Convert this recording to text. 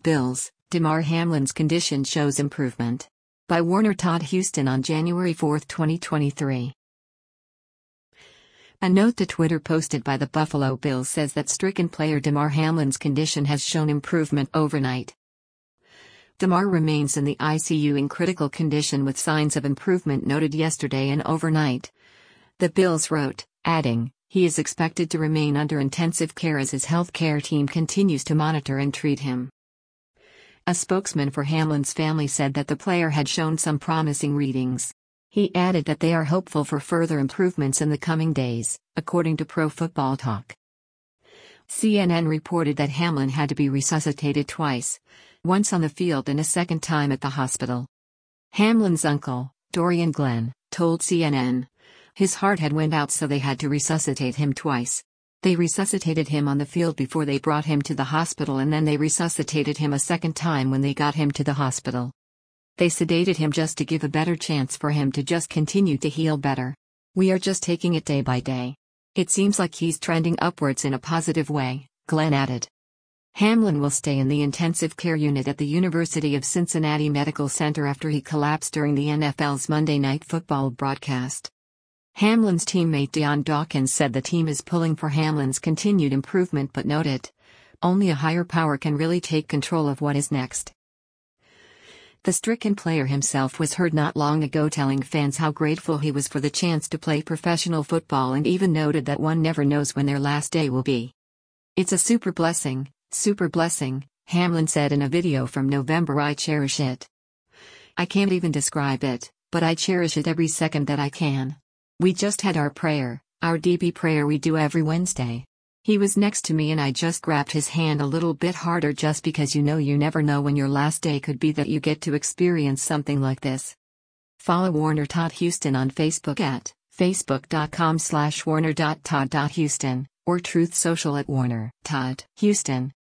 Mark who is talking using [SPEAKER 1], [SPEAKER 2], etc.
[SPEAKER 1] Bills, Damar Hamlin's condition shows improvement. By Warner Todd Houston on January 4, 2023. A note to Twitter posted by the Buffalo Bills says that stricken player Damar Hamlin's condition has shown improvement overnight. Damar remains in the ICU in critical condition with signs of improvement noted yesterday and overnight. The Bills wrote, adding, he is expected to remain under intensive care as his healthcare team continues to monitor and treat him. A spokesman for Hamlin's family said that the player had shown some promising readings. He added that they are hopeful for further improvements in the coming days, according to Pro Football Talk. CNN reported that Hamlin had to be resuscitated twice, once on the field and a second time at the hospital. Hamlin's uncle, Dorian Glenn, told CNN. His heart had went out, so they had to resuscitate him twice. They resuscitated him on the field before they brought him to the hospital, and then they resuscitated him a second time when they got him to the hospital. They sedated him just to give a better chance for him to just continue to heal better. We are just taking it day by day. It seems like he's trending upwards in a positive way, Glenn added. Hamlin will stay in the intensive care unit at the University of Cincinnati Medical Center after he collapsed during the NFL's Monday Night Football broadcast. Hamlin's teammate Dion Dawkins said the team is pulling for Hamlin's continued improvement but noted, only a higher power can really take control of what is next. The stricken player himself was heard not long ago telling fans how grateful he was for the chance to play professional football, and even noted that one never knows when their last day will be. It's a super blessing, Hamlin said in a video from November. I cherish it. I can't even describe it, but I cherish it every second that I can. We just had our prayer, our DB prayer we do every Wednesday. He was next to me and I just grabbed his hand a little bit harder, just because you never know when your last day could be that you get to experience something like this. Follow Warner Todd Houston on Facebook at facebook.com/warner.todd.houston or Truth Social at Warner Todd Houston.